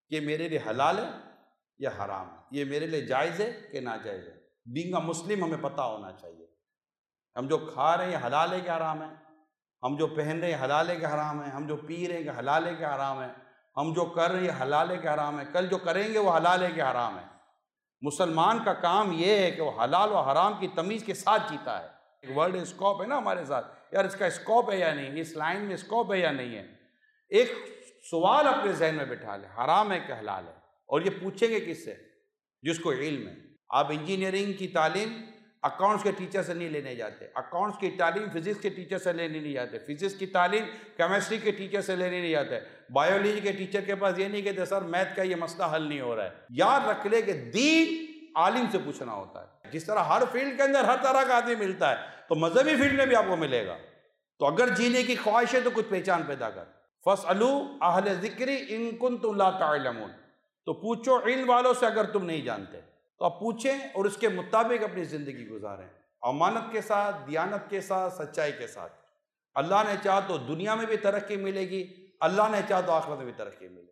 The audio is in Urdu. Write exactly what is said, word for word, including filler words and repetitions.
کہ میرے لیے حلال ہے یا حرام ہے، یہ میرے لیے جائز ہے کہ ناجائز ہے۔ بینگ اے مسلم ہمیں پتہ ہونا چاہیے ہم جو کھا رہے ہیں حلال ہے کہ حرام ہے، ہم جو پہن رہے ہیں حلال ہے کہ حرام ہے، ہم جو پی رہے ہیں کہ حلال ہے کہ حرام ہے، ہم جو کر رہے ہیں حلال ہے کہ حرام ہے، کل جو کریں گے وہ حلال ہے کہ حرام ہے۔ مسلمان کا کام یہ ہے کہ وہ حلال و حرام کی تمیز کے ساتھ جیتا ہے۔ ایک ورلڈ اسکوپ ہے نا ہمارے ساتھ، یار اس کا اسکوپ ہے یا نہیں، اس لائن میں اسکوپ ہے یا نہیں ہے۔ ایک سوال اپنے ذہن میں بٹھا لیں، حرام ہے کہ حلال ہے، اور یہ پوچھیں گے کس سے؟ جس کو علم ہے۔ آپ انجینئرنگ کی تعلیم اکاؤنٹس کے ٹیچر سے نہیں لینے جاتے، اکاؤنٹس کی تعلیم فزکس کے ٹیچر سے لینے نہیں جاتے، فزکس کی تعلیم کیمسٹری کے ٹیچر سے لینے نہیں جاتے، بایولوجی کے ٹیچر کے پاس یہ نہیں کہتے سر میتھ کا یہ مسئلہ حل نہیں ہو رہا ہے۔ یاد رکھ لے کہ دین عالم سے پوچھنا ہوتا ہے۔ جس طرح ہر فیلڈ کے اندر ہر طرح کا آدمی ملتا ہے تو مذہبی فیلڈ میں بھی آپ کو ملے گا۔ تو اگر جینے کی خواہش ہے تو کچھ پہچان پیدا کر۔ فَاسْأَلُوا أَهْلَ الذِّكْرِ إِن كُنتُمْ لَا تَعْلَمُونَ، تو پوچھو علم والوں سے اگر تم نہیں جانتے، تو آپ پوچھیں اور اس کے مطابق اپنی زندگی گزاریں، امانت کے ساتھ، دیانت کے ساتھ، سچائی کے ساتھ۔ اللہ نے چاہا تو دنیا میں بھی ترقی ملے گی، اللہ نے چاہا تو آخرت میں بھی ترقی ملے گی۔